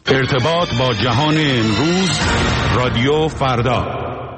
ارتباط با جهان امروز، رادیو فردا.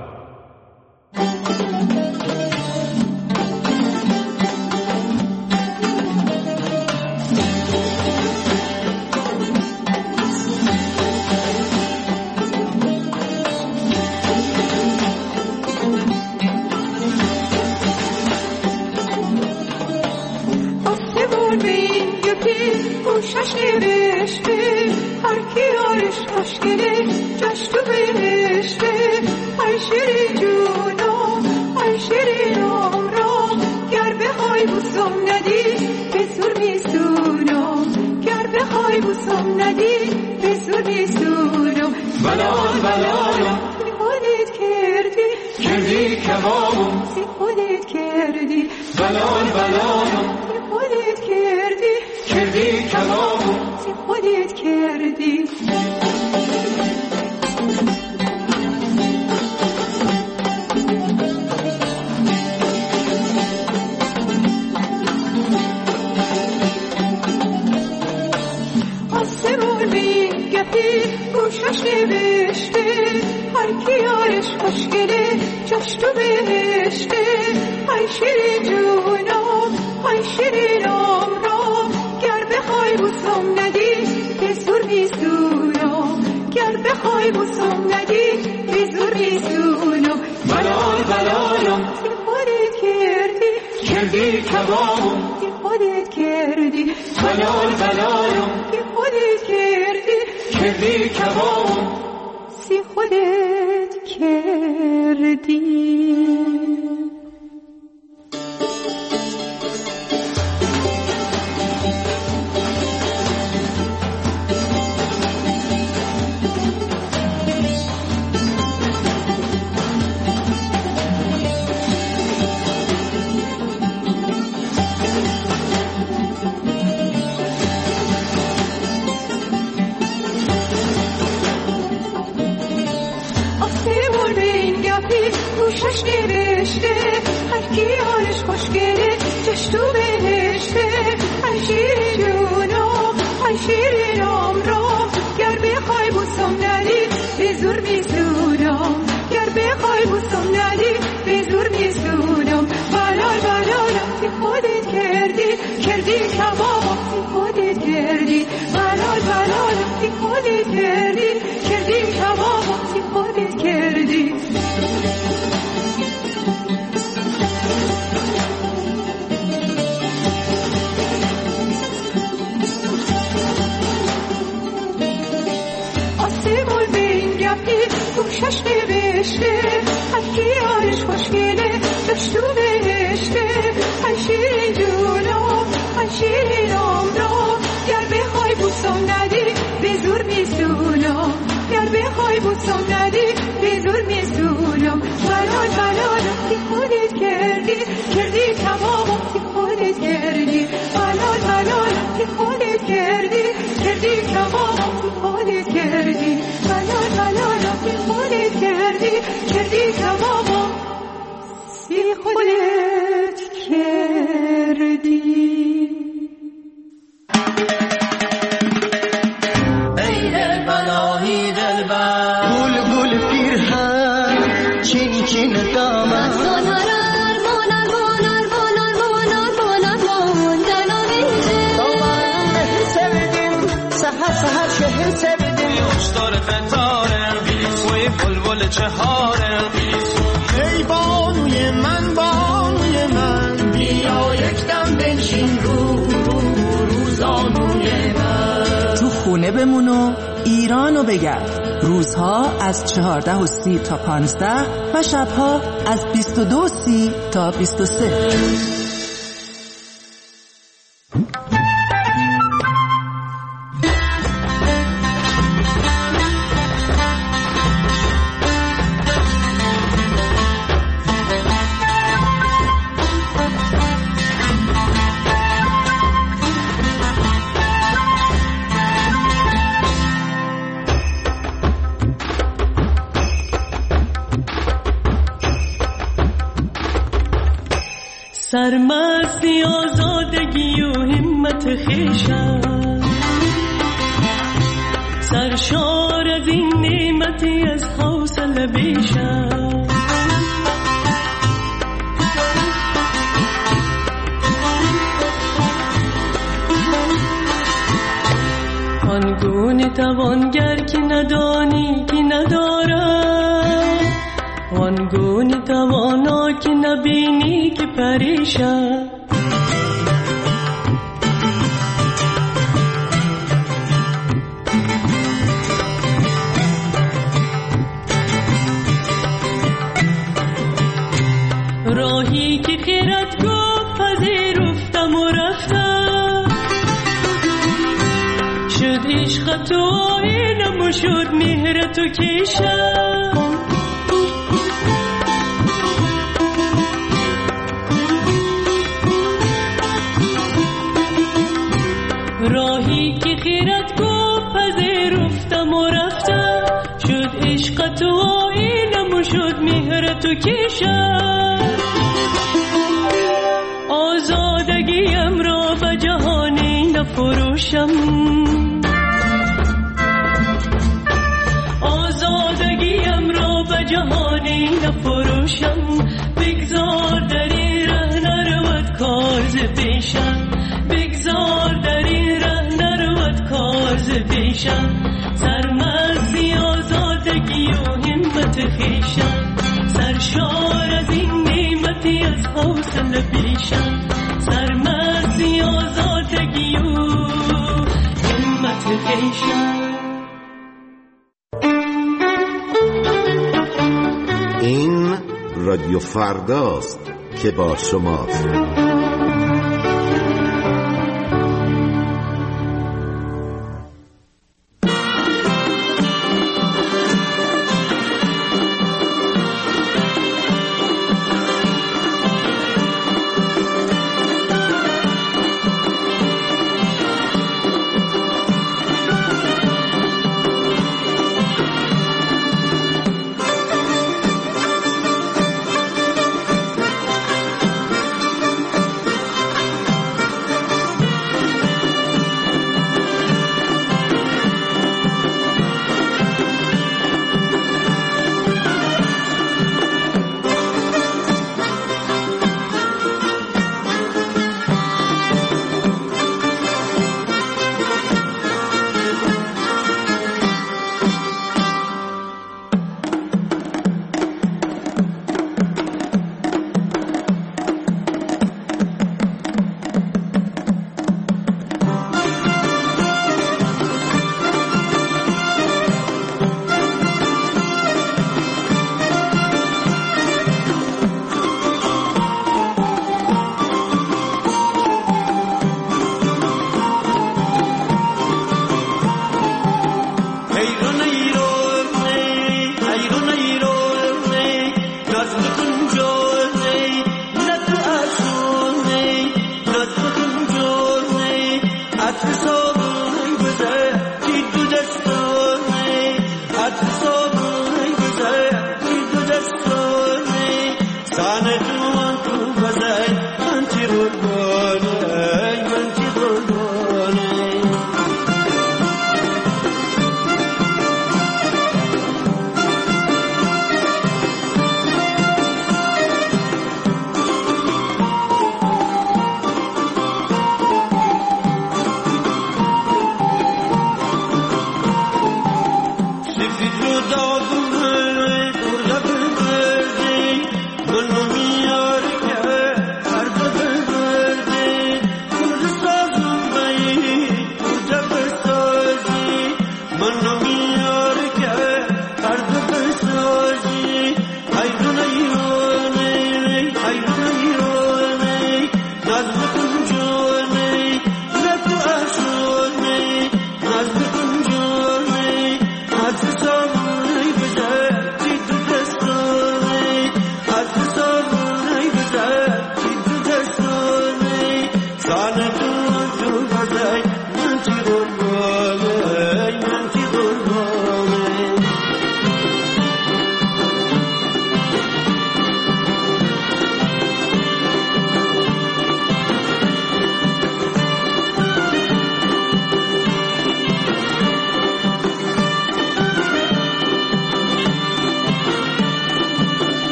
بمونو ایرانو بگرد. روزها از 14:30 تا 15 و شبها از 22:30 تا 23. سرمستی آزادگی و همت خویشم، سرشار از این نعمتی از حوصله بیشم. آنگونه توانگر که ندانی که ندارد، آنگونه توانا که نبینی که پریشد. راهی که خیرت گفت پذیرفتم و رفتم، شد عشق تو آینم و شد مهر تو کشم. راهی که خیرت گفت پذیرفتم و رفتم، شد عشق تو آینم و شد مهر تو کشم. آزادگیم را به جهانی نفروشم، آزادگیم را به جهانی نفروشم. بگذار در این ره نرود کار ز پیشم، بگذار در این ره نرود کار ز پیشم. سرمستی آزادگی و همت خویشم، سرشار از این نعمتی از حوصله بیشم. سرمستی آزادگی و همت خویشم. این رادیو فرداست که با شماست.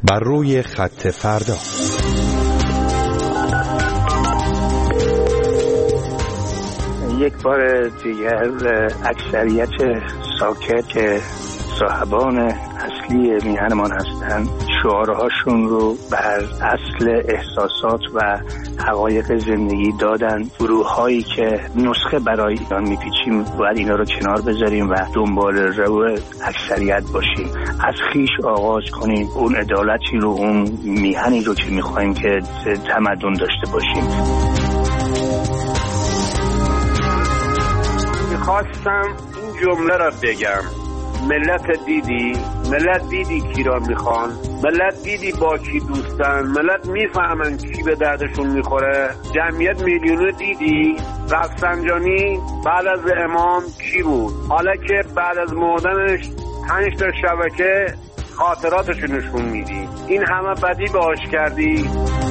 بر روی خط فردا. یک بار دیگر اکثریت ساکت که صاحبان اصلی میهنمان هستند شعارهاشون رو بر اصل احساسات و حقایق زندگی دادن. گروه‌هایی که نسخه برای ایران میپیچیم باید اینا رو کنار بذاریم و دنبال رو اکثریت باشیم، از خیش آغاز کنیم، اون عدالتی رو، اون میهنی رو که میخوایم که تمدن داشته باشیم. میخواستم این جمله را بگم: ملت دیدی کی را میخوان، ملت دیدی با کی دوستن، ملت میفهمن کی به دردشون میخوره. جمعیت میلیونی دیدی رفسنجانی بعد از امام کی بود، حالا که بعد از مردنش 5 تا شبکه خاطراتشو نشون میدی. این همه بدی باش کردی.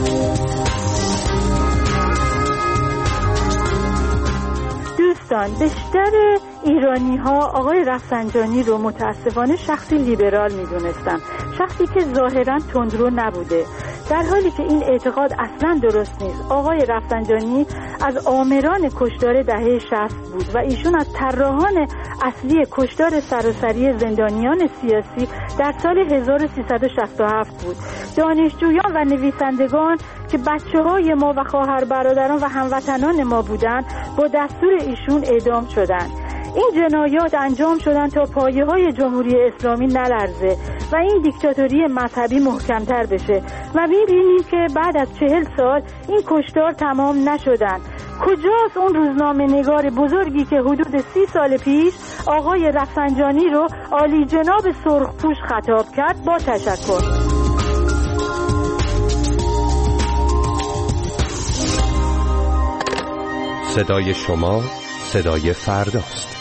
دوستان، بیشتر ایرانی ها آقای رفسنجانی رو متاسفانه شخصی لیبرال میدونستن، شخصی که ظاهرا تندرو نبوده، در حالی که این اعتقاد اصلا درست نیست. آقای رفسنجانی از آمران کشتار دهه 60 بود و ایشون از طراحان اصلی کشتار سراسری زندانیان سیاسی در سال 1367 بود. دانشجویان و نویسندگان که بچه‌های ما و خواهر برادران و هموطنان ما بودند با دستور ایشون اعدام شدند. این جنایات انجام شدن تا پایه‌های جمهوری اسلامی نلرزه و این دیکتاتوری مذهبی محکم‌تر بشه و می‌بینیم که بعد از 40 سال این کشتار تمام نشدن. کجاست اون روزنامه‌نگار بزرگی که حدود 30 سال پیش آقای رفسنجانی رو عالی جناب سرخپوش خطاب کرد؟ با تشکر. صدای شما صدای فرداست.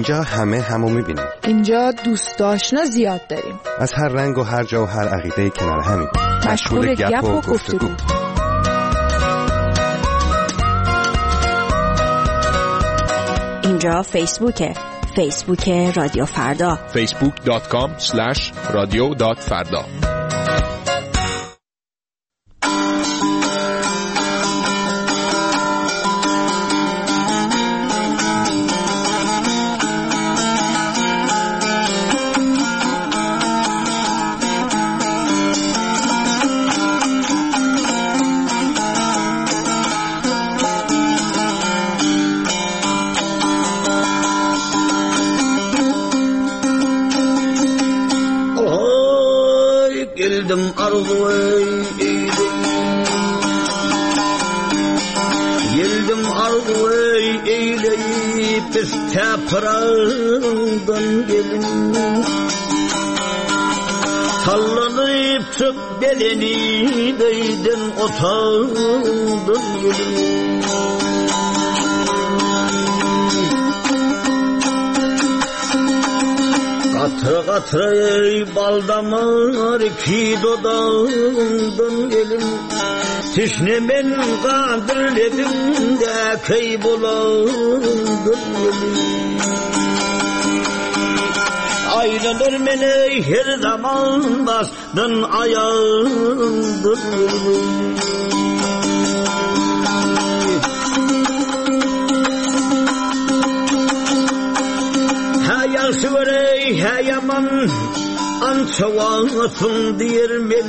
اینجا همه همو میبینیم. اینجا دوست آشنا زیاد داریم. از هر رنگ و هر جا و هر عقیده کنار همین. مشغول گپ و گفتگو. اینجا فیسبوک رادیو فردا. facebook.com/radio.farda. Yıldım arzu eyleyip isteprandan gelin sallanıp çık beleni değdin otağından gelin Katra katra ey baldamar ki dodağından gelin Tişnemen kadirledim de kaybolandan gelin Aylanır meni her zaman bastın ayağından gelin Hayası var ey hayaman ançavansın diyermen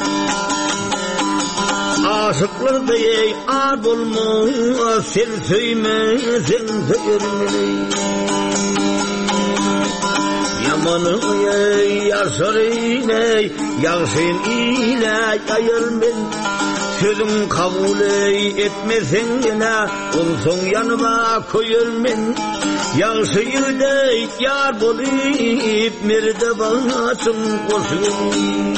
Aşıklar ey ad olmaz sen söymezsen söylermen Yamanı ey yaşarın ey yaşın ile yayırmen Sözüm kabul etmesen yine olsun yanıma koyurmen Yaşıyı da yar bulayıp merde bağışım koşun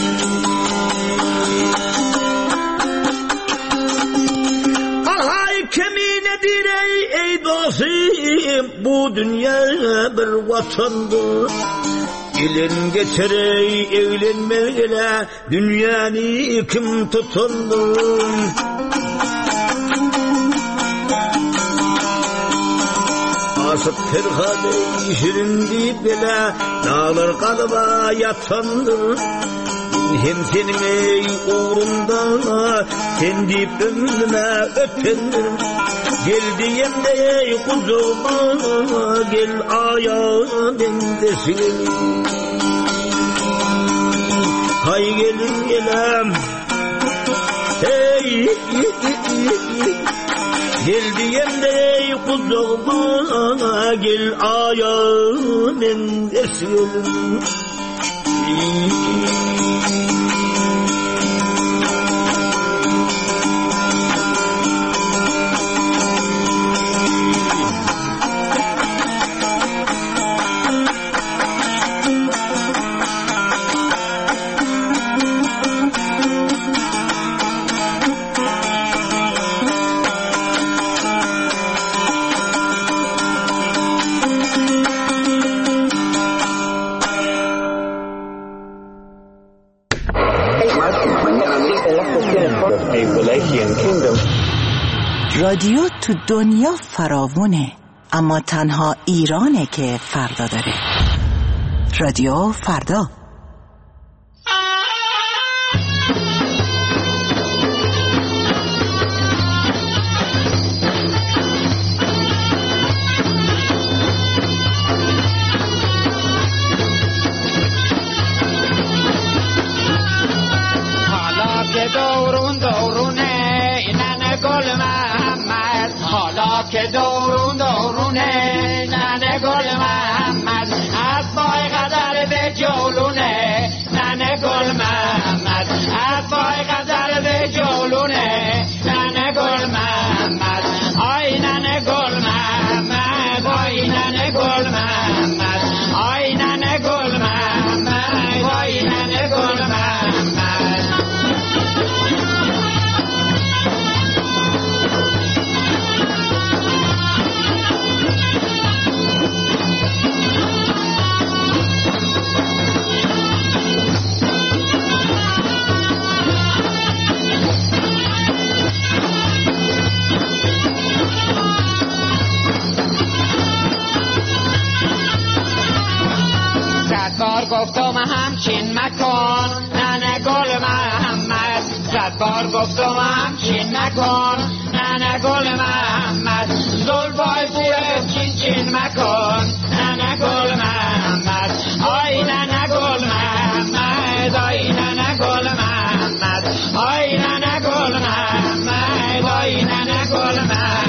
Ahay keminedir ey dostum bu dünya bir vatandır Gelin geçer evlenmeyle dünyanı kim tutundu Asıp terhade şirin bile dağlar kalıba yatandı Hem senin ey uğrunda kendi ömrüme öpendir Gel diyem de ey kuzuma gel ayağa dendesin Hay gelin gelem hey Gel diyem de ey kuzuma gel ayağa dendesin رادیو تو دنیا فراوونه اما تنها ایرانه که فردا داره رادیو فردا حالا که دورون دورونه اینن گل محمد حالا که دورون دورونه ننه گل محمد از پای قدر به جولونه ننه گل محمد از پای قدر به جولونه ننه گل محمد آی ننه گل محمد آی ننه گل محمد آی ننه گل محمد آی ننه گل محمد بار گفتم همچین مکن ننه گل محمد، صد بار گفتم همچین نکن ننه گل محمد، زلفای بوی چین چین مکن ننه گل محمد، آی ننه گل محمد، آی ننه گل محمد، آی ننه گل محمد، آی ننه گل محمد.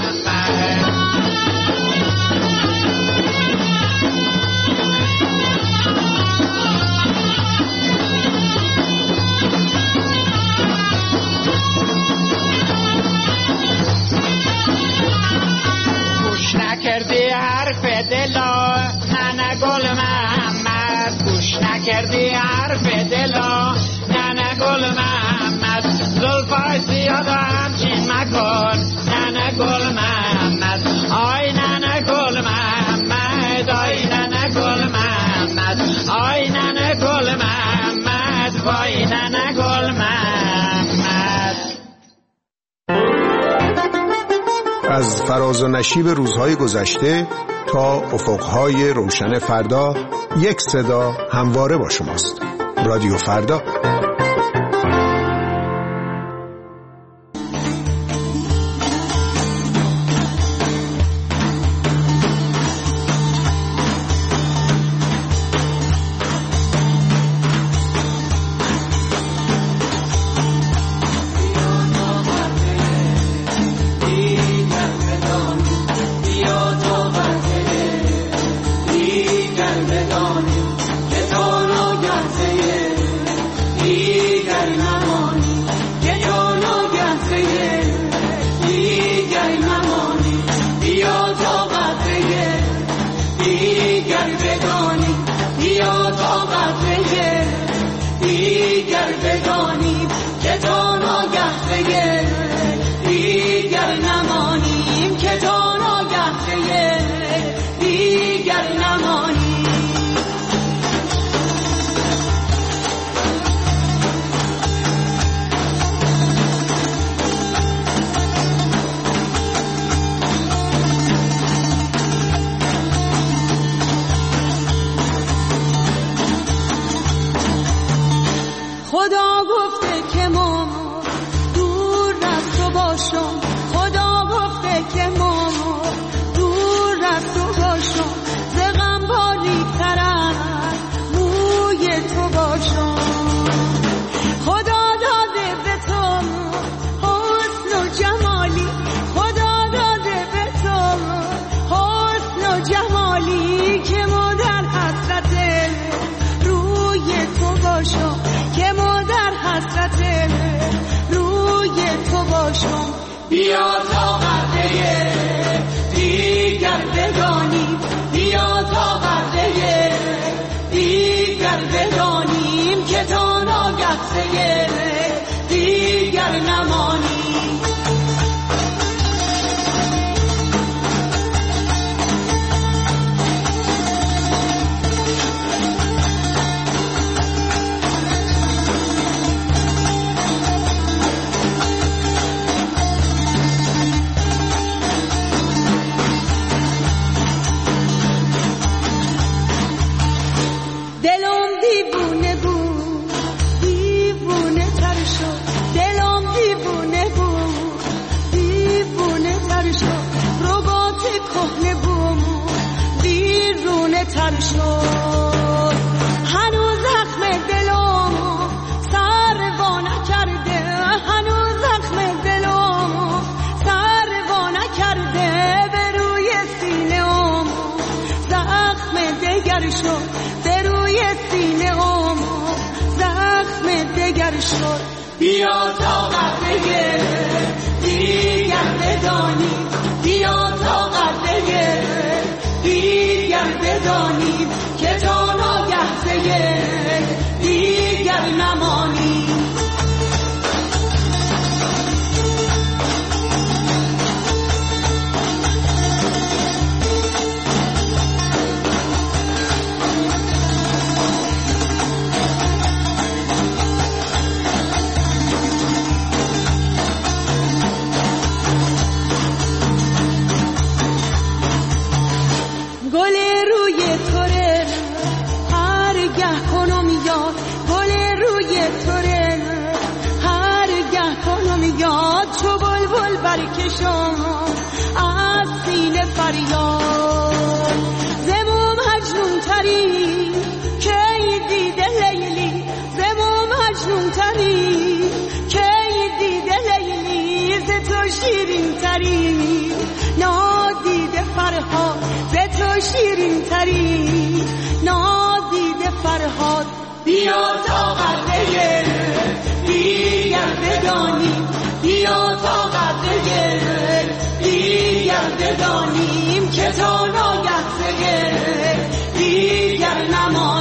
نکردی حرف دلا ننه گل محمد، گوش نکردی حرف دلا ننه گل محمد، زلفای زیاد همچین مکن ننه گل محمد، آی ننه گل محمد، آی ننه گل محمد، آی ننه گل محمد، وای ننه گل محمد. از فراز و نشیب روزهای گذشته تا افقهای روشن فردا، یک صدا همواره با شماست. رادیو فردا. بیا تا قطعه دیگر بدانیم، بیا تا قطعه دیگر بدانیم که تا ناگهته دیگر نمانیم. هنوز زخم دلم سر وا نکرده، هنوز زخم دلم سر وا نکرده، به روی سینه‌ام زخم دگر شد، به روی سینه‌ام زخم دگر شد. بیا تا قطعه دیگر بدانیم، بیا تا قطعه دیگر بدانیم که تا ناگهته دیگر نمانیم. گل روی توره هرگه برکشم از سینه فریاد زمو مجنون تری که دیده لیلی زمو مجنون تری که دیده لیلی ز تو شیرین تری نادیده فرهاد ز تو شیرین تری نادیده فرهاد بیا تا قدره دیگر بدانیم بیا تا قدره دیگر بدانیم که تا ناگه دیگر نما